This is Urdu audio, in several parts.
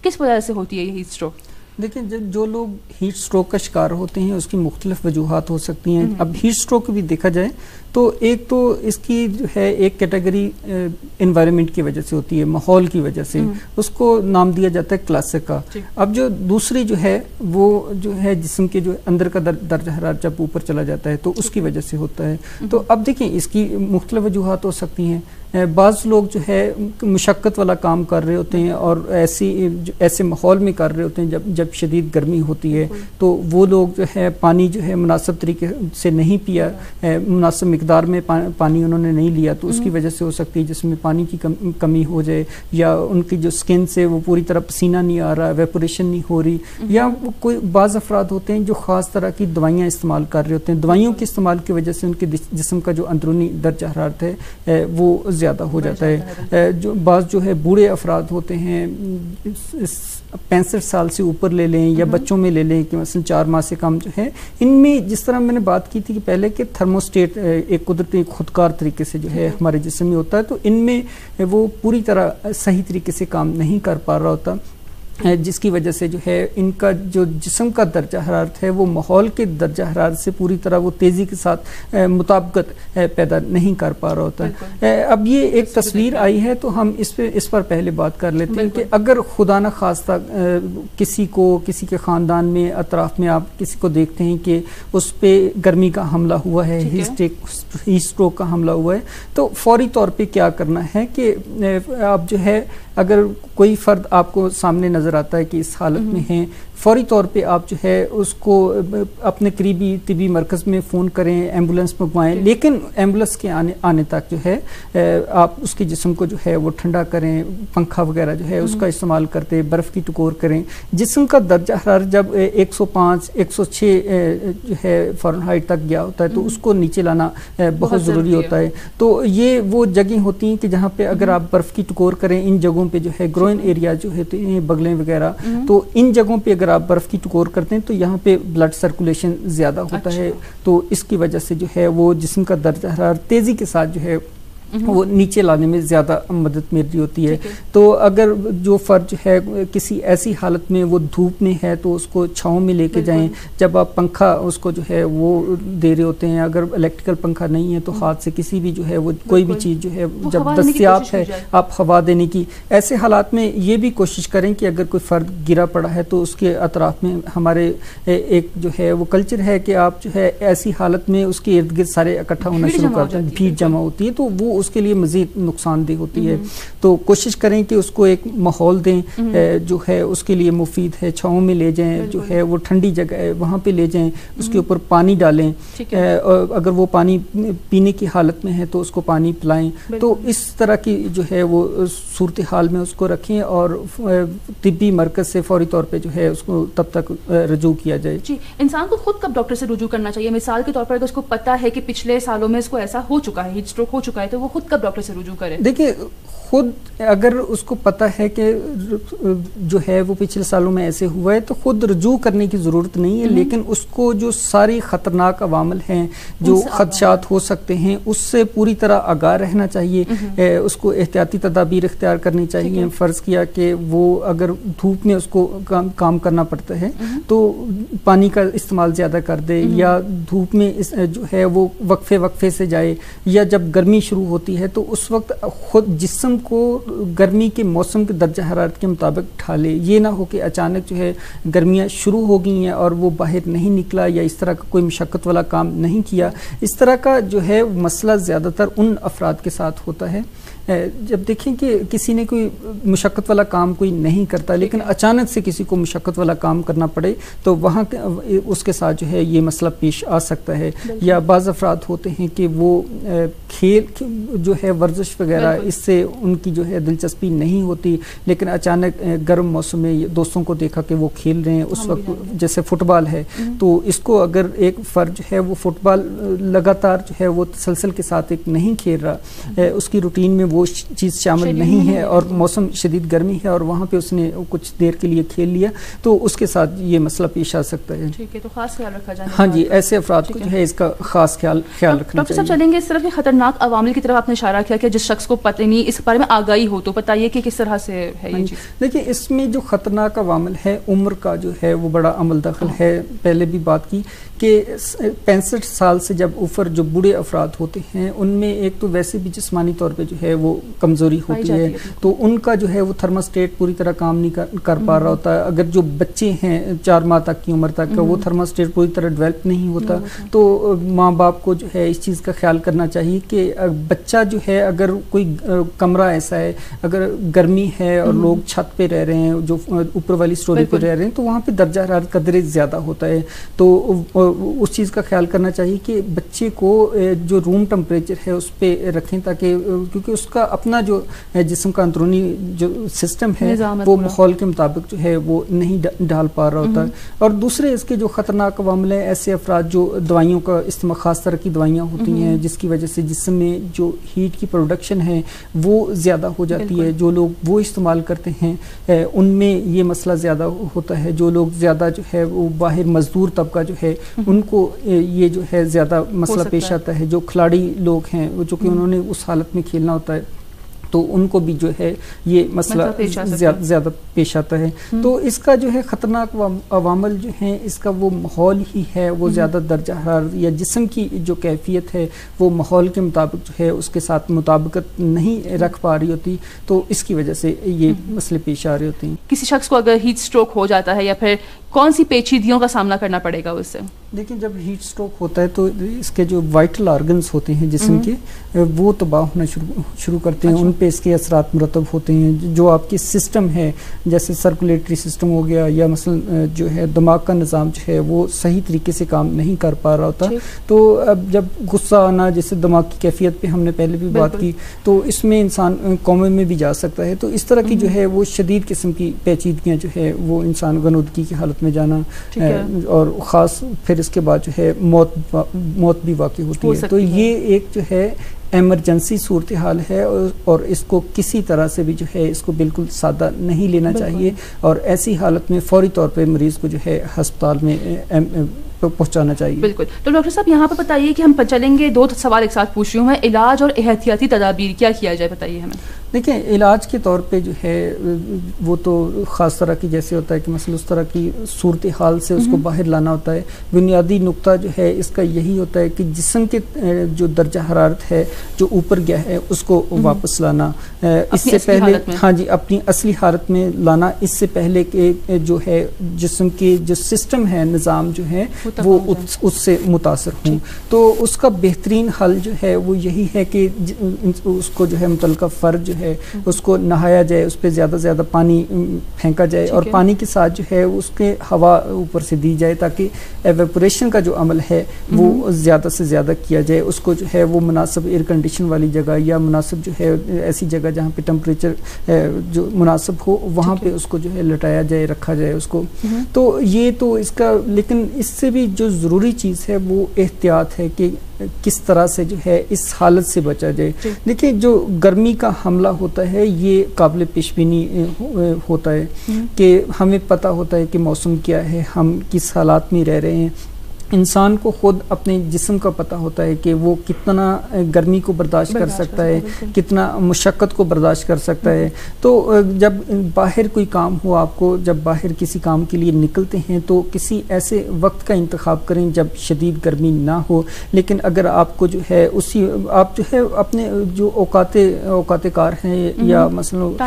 کس وجہ سے ہوتی ہے یہ ہیٹ اسٹروک؟ دیکھیں جو لوگ ہیٹ سٹروک کا شکار ہوتے ہیں اس کی مختلف وجوہات ہو سکتی ہیں. اب ہیٹ سٹروک بھی دیکھا جائے تو ایک تو اس کی جو ہے ایک کیٹیگری انوائرمنٹ کی وجہ سے ہوتی ہے, ماحول کی وجہ سے, اس کو نام دیا جاتا ہے کلاسک کا. اب جو دوسری جو ہے وہ جو ہے جسم کے جو اندر کا درجہ حرارت جب اوپر چلا جاتا ہے تو اس کی وجہ سے ہوتا ہے. تو اب دیکھیں اس کی مختلف وجوہات ہو سکتی ہیں. بعض لوگ جو ہے مشقت والا کام کر رہے ہوتے ہیں اور ایسے ماحول میں کر رہے ہوتے ہیں جب شدید گرمی ہوتی ہے, تو وہ لوگ جو ہے پانی جو ہے مناسب طریقے سے نہیں پیا, مناسب مقدار میں پانی انہوں نے نہیں لیا, تو اس کی وجہ سے ہو سکتی ہے جس میں پانی کی کمی ہو جائے, یا ان کی جو سکن سے وہ پوری طرح پسینہ نہیں آ رہا, ویپوریشن نہیں ہو رہی, یا کوئی بعض افراد ہوتے ہیں جو خاص طرح کی دوائیاں استعمال کر رہے ہوتے ہیں. دوائیوں کے استعمال کی وجہ سے ان کے جسم کا جو اندرونی درجہ حرارت ہے وہ زیادہ ہو جاتا ہے. جو بعض جو ہے بوڑھے افراد ہوتے ہیں 65 سال سے اوپر لے لیں یا بچوں میں لے لیں کہ مثلا 4 ماہ سے کم جو ہے, ان میں جس طرح میں نے بات کی تھی کہ پہلے کہ تھرموسٹیٹ ایک قدرتی خودکار طریقے سے جو ہے ہمارے جسم میں ہوتا ہے, تو ان میں وہ پوری طرح صحیح طریقے سے کام نہیں کر پا رہا ہوتا, جس کی وجہ سے جو ہے ان کا جو جسم کا درجہ حرارت ہے وہ ماحول کے درجہ حرارت سے پوری طرح وہ تیزی کے ساتھ مطابقت پیدا نہیں کر پا رہا ہوتا ہے. اب یہ ایک تصویر آئی ہے تو ہم اس پر پہلے بات کر لیتے ہیں کہ اگر خدا نہ خواستہ کسی کے خاندان میں اطراف میں آپ کسی کو دیکھتے ہیں کہ اس پہ گرمی کا حملہ ہوا ہے, ہیٹ اسٹروک کا حملہ ہوا ہے, تو فوری طور پہ کیا کرنا ہے کہ آپ جو ہے اگر کوئی فرد آپ کو سامنے نظر آتا ہے کہ اس حالت میں ہیں, فوری طور پہ آپ جو ہے اس کو اپنے قریبی طبی مرکز میں فون کریں, ایمبولینس منگوائیں, لیکن ایمبولینس کے آنے تک جو ہے آپ اس کے جسم کو جو ہے وہ ٹھنڈا کریں, پنکھا وغیرہ جو ہے اس کا استعمال کرتے, برف کی ٹکور کریں. جسم کا درجہ حرارت جب 105 106 جو ہے فارنہائٹ تک گیا ہوتا ہے تو اس کو نیچے لانا بہت ضروری ہوتا ہے. تو یہ وہ جگہیں ہوتی ہیں کہ جہاں پہ اگر آپ برف کی ٹکور کریں, ان جگہوں پہ جو ہے گروئن ایریا جو ہوتے ہیں, بغلیں وغیرہ, تو ان جگہوں پہ اگر آپ برف کی ٹکور کرتے ہیں تو یہاں پہ بلڈ سرکولیشن زیادہ ہوتا ہے, تو اس کی وجہ سے جو ہے وہ جسم کا درجہ حرارت تیزی کے ساتھ جو ہے وہ نیچے لانے میں زیادہ مدد مل رہی ہوتی ہے. تو اگر جو فرد جو ہے کسی ایسی حالت میں وہ دھوپ میں ہے تو اس کو چھاؤں میں لے کے جائیں. جب آپ پنکھا اس کو جو ہے وہ دے رہے ہوتے ہیں, اگر الیکٹریکل پنکھا نہیں ہے تو ہاتھ سے کسی بھی جو ہے وہ کوئی بھی چیز جو ہے جب دستیاب ہے آپ ہوا دینے کی. ایسے حالات میں یہ بھی کوشش کریں کہ اگر کوئی فرد گرا پڑا ہے تو اس کے اطراف میں ہمارے ایک جو ہے وہ کلچر ہے کہ آپ جو ہے ایسی حالت میں اس کے ارد گرد سارے اکٹھا ہونا شروع کرتے ہیں, بھیڑ جمع ہوتی ہے, تو وہ اس کے لیے مزید نقصان دہ ہوتی ہے. تو کوشش کریں کہ اس کو ایک ماحول دیں جو ہے اس کے لیے مفید ہے, چھاؤں میں لے جائیں, جو ہے وہ ٹھنڈی جگہ ہے وہاں پہ لے جائیں, اس کے اوپر پانی ڈالیں, اگر وہ پانی پینے کی حالت میں ہے تو اس کو پانی پلائیں. تو اس طرح کی جو ہے وہ صورتحال میں اس کو رکھیں اور طبی مرکز سے فوری طور پہ جو ہے اس کو تب تک رجوع کیا جائے. جی, انسان کو خود کب ڈاکٹر سے رجوع کرنا چاہیے؟ مثال کے طور پر اگر اس کو پتا ہے کہ پچھلے سالوں میں اس کو ایسا ہو چکا ہے, ہیٹ اسٹروک ہو چکا ہے, تو وہ خود کب ڈاکٹر سے رجوع کرے؟ دیکھیں خود اگر اس کو پتہ ہے کہ جو ہے وہ پچھلے سالوں میں ایسے ہوا ہے تو خود رجوع کرنے کی ضرورت نہیں ہے, لیکن اس کو جو ساری خطرناک عوامل ہیں جو خدشات ہو سکتے ہیں اس سے پوری طرح آگاہ رہنا چاہیے. اس کو احتیاطی تدابیر اختیار کرنی چاہیے. فرض کیا کہ وہ اگر دھوپ میں اس کو کام کرنا پڑتا ہے تو پانی کا استعمال زیادہ کر دے, یا دھوپ میں جو ہے وہ وقفے سے جائے, یا جب گرمی شروع ہوتی ہے تو اس وقت خود جسم کو گرمی کے موسم کے درجہ حرارت کے مطابق ڈھالے. یہ نہ ہو کہ اچانک جو ہے گرمیاں شروع ہو گئی ہیں اور وہ باہر نہیں نکلا یا اس طرح کا کوئی مشقت والا کام نہیں کیا. اس طرح کا جو ہے مسئلہ زیادہ تر ان افراد کے ساتھ ہوتا ہے جب دیکھیں کہ کسی نے کوئی مشقت والا کام کوئی نہیں کرتا لیکن اچانک سے کسی کو مشقت والا کام کرنا پڑے تو وہاں اس کے ساتھ جو ہے یہ مسئلہ پیش آ سکتا ہے. یا بعض افراد ہوتے ہیں کہ وہ کھیل جو ہے ورزش وغیرہ اس سے ان کی جو ہے دلچسپی نہیں ہوتی, لیکن اچانک گرم موسم میں دوستوں کو دیکھا کہ وہ کھیل رہے ہیں اس وقت, جیسے فٹ بال ہے, تو اس کو اگر ایک فرد جو ہے وہ فٹ بال لگاتار جو ہے وہ تسلسل کے ساتھ ایک نہیں کھیل رہا, اس کی روٹین میں وہ چیز شامل نہیں ہے اور موسم شدید گرمی ہے اور وہاں پہ اس نے کچھ دیر کے لیے کھیل لیا تو اس کے ساتھ یہ مسئلہ پیش آ سکتا ہے. ٹھیک ہے, تو خاص خیال رکھا جائے. ہاں جی, ایسے افراد کو جو ہے اس کا خاص خیال رکھنا چاہیے. ڈاکٹر صاحب چلیں گے اس طرف خطرناک عوامل کی طرف آپ نے اشارہ کیا کہ جس شخص کو پتہ نہیں, اس بارے میں آگاہی ہو تو بتائیے کہ کس طرح سے ہے یہ چیز. دیکھیں اس میں جو خطرناک عوامل ہے عمر کا جو ہے وہ بڑا عمل دخل ہے. پہلے بھی بات کی کہ 65 سال سے جب اوپر جو بوڑھے افراد ہوتے ہیں ان میں ایک تو ویسے بھی جسمانی طور پہ جو ہے وہ کمزوری ہوتی ہے, تو ان کا جو ہے وہ تھرماسٹیٹ پوری طرح کام نہیں کر پا رہا ہوتا ہے. اگر جو بچے ہیں 4 ماہ تک کی عمر تک وہ تھرماسٹیٹ پوری طرح ڈیولپ نہیں ہوتا, تو ماں باپ کو جو ہے اس چیز کا خیال کرنا چاہیے کہ بچہ جو ہے اگر کوئی کمرہ ایسا ہے, اگر گرمی ہے اور لوگ چھت پہ رہ رہے ہیں, جو اوپر والی سٹوری پہ رہ رہے ہیں, تو وہاں پہ درجہ حرارت کا درجہ زیادہ ہوتا ہے, تو اس چیز کا خیال کرنا چاہیے کہ بچے کو جو روم ٹمپریچر ہے اس پہ رکھیں, تاکہ کیونکہ اس کا اپنا جو جسم کا اندرونی جو سسٹم ہے وہ ماحول کے مطابق جو ہے وہ نہیں ڈال پا رہا ہوتا. اور دوسرے اس کے جو خطرناک عوامل ہیں, ایسے افراد جو دوائیوں کا استعمال, خاص طرح کی دوائیاں ہوتی ہیں جس کی وجہ سے جسم میں جو ہیٹ کی پروڈکشن ہے وہ زیادہ ہو جاتی ہے, جو لوگ وہ استعمال کرتے ہیں ان میں یہ مسئلہ زیادہ ہوتا ہے. جو لوگ زیادہ جو ہے وہ باہر مزدور طبقہ جو ہے ان کو یہ جو ہے زیادہ مسئلہ پیش آتا ہے. جو کھلاڑی لوگ ہیں جو کہ انہوں نے اس حالت میں کھیلنا ہوتا ہے تو ان کو بھی جو ہے یہ مسئلہ زیادہ پیش آتا ہے. تو اس کا جو ہے خطرناک عوامل جو ہیں, اس کا وہ ماحول ہی ہے, وہ زیادہ درجہ حرارت یا جسم کی جو کیفیت ہے وہ ماحول کے مطابق جو ہے اس کے ساتھ مطابقت نہیں رکھ پا رہی ہوتی, تو اس کی وجہ سے یہ مسئلے پیش آ رہے ہوتے ہیں. کسی شخص کو اگر ہیٹ اسٹروک ہو جاتا ہے یا پھر کون سی پیچیدگیوں کا سامنا کرنا پڑے گا اس سے؟ دیکھیں جب ہیٹ اسٹروک ہوتا ہے تو اس کے جو وائٹل آرگنز ہوتے ہیں جسم کے وہ تباہ ہونا شروع کرتے ہیں. ان پہ اس کے اثرات مرتب ہوتے ہیں. جو آپ کی سسٹم ہے جیسے سرکولیٹری سسٹم ہو گیا یا مثلا جو ہے دماغ کا نظام جو ہے وہ صحیح طریقے سے کام نہیں کر پا رہا ہوتا, تو اب جب غصہ آنا, جیسے دماغ کی کیفیت پہ ہم نے پہلے بھی بات کی, تو اس میں انسان کومے میں بھی جا سکتا ہے. تو اس طرح کی جو ہے وہ شدید قسم کی پیچیدگیاں جو ہے وہ انسان غنودگی کی حالت میں جانا, اور خاص پھر اس کے بعد جو ہے موت بھی واقع ہوتی ہے. تو یہ ایک جو ہے ایمرجنسی صورتحال ہے اور اس کو کسی طرح سے بھی جو ہے اس کو بالکل سادہ نہیں لینا چاہیے, اور ایسی حالت میں فوری طور پہ مریض کو جو ہے ہسپتال میں پہنچانا چاہیے. بالکل. تو ڈاکٹر صاحب یہاں پہ بتائیے کہ ہم چلیں گے 2 سوال ایک ساتھ پوچھ رہی ہوں میں, علاج اور احتیاطی تدابیر کیا کیا جائے بتائیے ہمیں. دیکھیں علاج کے طور پہ جو ہے وہ تو خاص طرح کی جیسے ہوتا ہے کہ مثلا اس طرح کی صورتحال سے اس کو باہر لانا ہوتا ہے. بنیادی نقطہ جو ہے اس کا یہی ہوتا ہے کہ جسم کے جو درجہ حرارت ہے جو اوپر گیا ہے اس کو واپس لانا, اس سے پہلے ہاں جی اپنی اصلی حالت میں لانا, اس سے پہلے کہ جو ہے جسم کی جو سسٹم ہے نظام جو ہے وہ اس سے متاثر ہوں. تو اس کا بہترین حل جو ہے وہ یہی ہے کہ اس کو جو ہے متعلقہ فرد جو ہے اس کو نہایا جائے, اس پہ زیادہ زیادہ پانی پھینکا جائے, اور پانی کے ساتھ جو ہے اس کے ہوا اوپر سے دی جائے تاکہ ایویپوریشن کا جو عمل ہے وہ زیادہ سے زیادہ کیا جائے. اس کو جو ہے وہ مناسب ایئر کنڈیشن والی جگہ یا مناسب جو ہے ایسی جگہ جہاں پہ ٹمپریچر جو مناسب ہو وہاں پہ اس کو جو ہے لٹایا جائے, رکھا جائے اس کو. تو یہ تو اس کا, لیکن اس سے بھی جو ضروری چیز ہے وہ احتیاط ہے کہ کس طرح سے جو ہے اس حالت سے بچا جائے. دیکھیں جو گرمی کا حملہ ہوتا ہے یہ قابل پیش بینی ہوتا ہے کہ ہمیں پتہ ہوتا ہے کہ موسم کیا ہے, ہم کس حالات میں رہ رہے ہیں. انسان کو خود اپنے جسم کا پتہ ہوتا ہے کہ وہ کتنا گرمی کو برداشت کر سکتا ہے, کتنا مشقت کو برداشت کر سکتا ہے. تو جب باہر کوئی کام ہو, آپ کو جب باہر کسی کام کے لیے نکلتے ہیں تو کسی ایسے وقت کا انتخاب کریں جب شدید گرمی نہ ہو. لیکن اگر آپ کو جو ہے اسی آپ جو ہے اپنے جو اوقات کار ہیں یا مثلا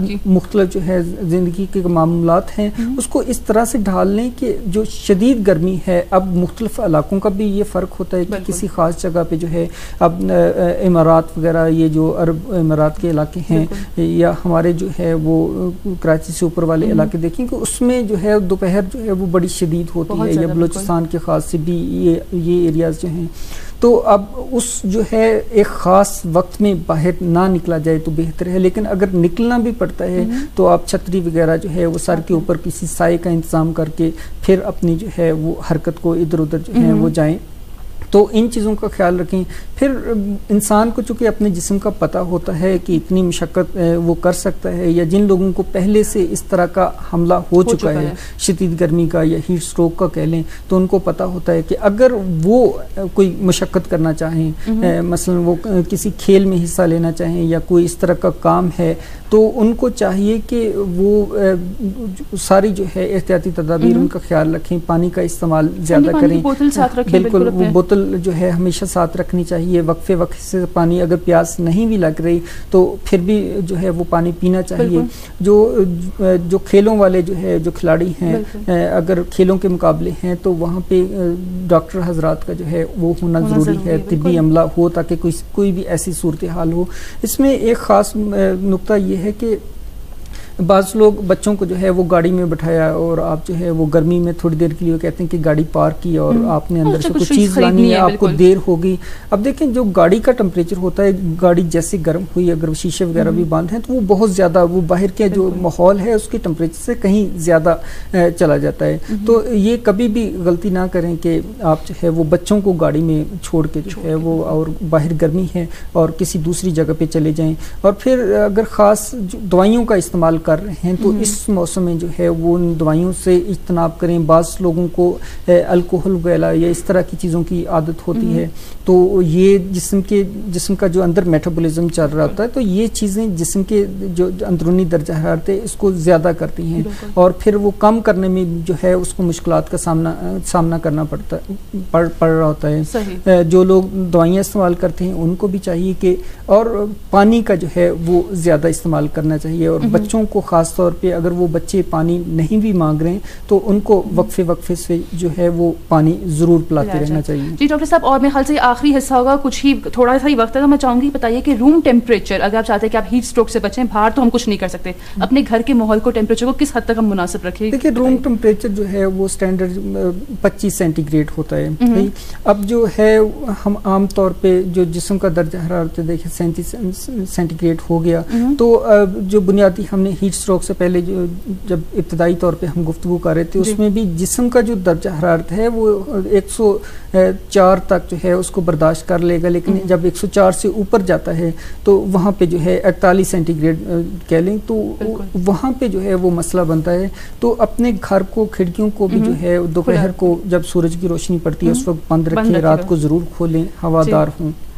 مختلف جو ہے زندگی کے معاملات ہیں اس کو اس طرح سے ڈھال لیں کہ جو شدید گرمی ہے, اب مختلف علاقوں کا بھی یہ فرق ہوتا ہے کہ کسی خاص جگہ پہ جو ہے اب امارات وغیرہ یہ جو عرب امارات کے علاقے ہیں یا ہمارے جو ہے وہ کراچی سے اوپر والے علاقے دیکھیں کہ اس میں جو ہے دوپہر جو ہے وہ بڑی شدید ہوتی ہے, یا بلوچستان کے خاص سے بھی یہ ایریاز جو ہیں. تو اب اس جو ہے ایک خاص وقت میں باہر نہ نکلا جائے تو بہتر ہے, لیکن اگر نکلنا بھی پڑتا ہے تو آپ چھتری وغیرہ جو ہے وہ سر کے اوپر کسی سائے کا انتظام کر کے پھر اپنی جو ہے وہ حرکت کو ادھر ادھر جو ہے وہ جائیں. تو ان چیزوں کا خیال رکھیں. پھر انسان کو چونکہ اپنے جسم کا پتہ ہوتا ہے کہ اتنی مشقت وہ کر سکتا ہے، یا جن لوگوں کو پہلے سے اس طرح کا حملہ ہو چکا ہے شدید گرمی کا یا ہیٹ سٹروک کا کہہ لیں، تو ان کو پتہ ہوتا ہے کہ اگر وہ کوئی مشقت کرنا چاہیں، مثلا وہ کسی کھیل میں حصہ لینا چاہیں یا کوئی اس طرح کا کام ہے، تو ان کو چاہیے کہ وہ ساری جو ہے احتیاطی تدابیر ان کا خیال رکھیں، پانی کا استعمال زیادہ کریں. بالکل وہ بوتل جو ہے ہمیشہ ساتھ رکھنی چاہیے، وقفے وقفے سے پانی، اگر پیاس نہیں بھی لگ رہی تو پھر بھی جو ہے وہ پانی پینا چاہیے. جو کھیلوں والے جو ہے جو کھلاڑی ہیں، اگر کھیلوں کے مقابلے ہیں تو وہاں پہ ڈاکٹر حضرات کا جو ہے وہ ہونا ضروری ہے، طبی عملہ ہو تاکہ کوئی بھی ایسی صورتحال ہو. اس میں ایک خاص نقطہ یہ ہے کہ بعض لوگ بچوں کو جو ہے وہ گاڑی میں بٹھایا اور آپ جو ہے وہ گرمی میں تھوڑی دیر کے لیے کہتے ہیں کہ گاڑی پارک کی اور آپ نے اندر سے کچھ چیز لانی ہے، آپ کو دیر ہوگی. اب دیکھیں جو گاڑی کا ٹمپریچر ہوتا ہے، گاڑی جیسے گرم ہوئی، اگر شیشے وغیرہ بھی بند ہیں تو وہ بہت زیادہ، وہ باہر کے جو ماحول ہے اس کے ٹمپریچر سے کہیں زیادہ چلا جاتا ہے. تو یہ کبھی بھی غلطی نہ کریں کہ آپ جو ہے وہ بچوں کو گاڑی میں چھوڑ کے جو ہے وہ، اور باہر گرمی ہے اور کسی دوسری جگہ پہ چلے جائیں. اور پھر اگر خاص دوائیوں کا استعمال کر رہے ہیں تو اس موسم میں جو ہے وہ ان دوائیوں سے اجتناب کریں. بعض لوگوں کو الکوہل وغیرہ یا اس طرح کی چیزوں کی عادت ہوتی ہے، تو یہ جسم کا جو اندر میٹابولزم چل رہا ہوتا ہے، تو یہ چیزیں جسم کے جو اندرونی درجہ حرارت ہے اس کو زیادہ کرتی ہیں، اور پھر وہ کم کرنے میں جو ہے اس کو مشکلات کا سامنا کرنا پڑ رہا ہوتا ہے. جو لوگ دوائیاں استعمال کرتے ہیں ان کو بھی چاہیے کہ، اور پانی کا جو ہے وہ زیادہ استعمال کرنا چاہیے. اور بچوں کو خاص طور پہ اگر وہ بچے پانی نہیں بھی مانگ رہے ہیں تو ان کو وقفے وقفے سے جو ہے وہ پانی ضرور پلاتے رہنا چاہیے. جی ڈاکٹر صاحب، اور میرے خیال سے آخری حصہ ہوگا، کچھ ہی تھوڑا سا ہی وقت ہے، تو میں چاہوں گی بتائیے کہ روم ٹیمپریچر، اگر آپ چاہتے ہیں کہ آپ ہیٹ سٹروک سے بچیں، باہر تو ہم کچھ نہیں کر سکتے، اپنے گھر کے ماحول کو، ٹیمپریچر کو کس حد تک ہم مناسب رکھیں؟ دیکھیے روم ٹیمپریچر جو ہے وہ اسٹینڈرڈ 25 سینٹی گریڈ ہوتا ہے. اب جو ہے ہم عام طور پہ جو جسم کا درجہ حرارت دیکھیں 37 سینٹی گریڈ ہو گیا، تو جو بنیادی ہم نے ہیٹ سٹروک سے پہلے جب ابتدائی طور پہ ہم گفتگو کر رہے تھے، اس میں بھی جسم کا جو درجہ حرارت ہے وہ 104 تک جو ہے اس کو برداشت کر لے گا، لیکن جب 104 سے اوپر جاتا ہے تو وہاں پہ جو ہے 41 سینٹی گریڈ کہہ لیں، تو وہاں پہ جو ہے وہ مسئلہ بنتا ہے. تو اپنے گھر کو، کھڑکیوں کو بھی جو ہے دوپہر کو جب سورج کی روشنی پڑتی ہے اس وقت بند رکھیں، رات کو ضرور کھولیں، ہوادار ہوں.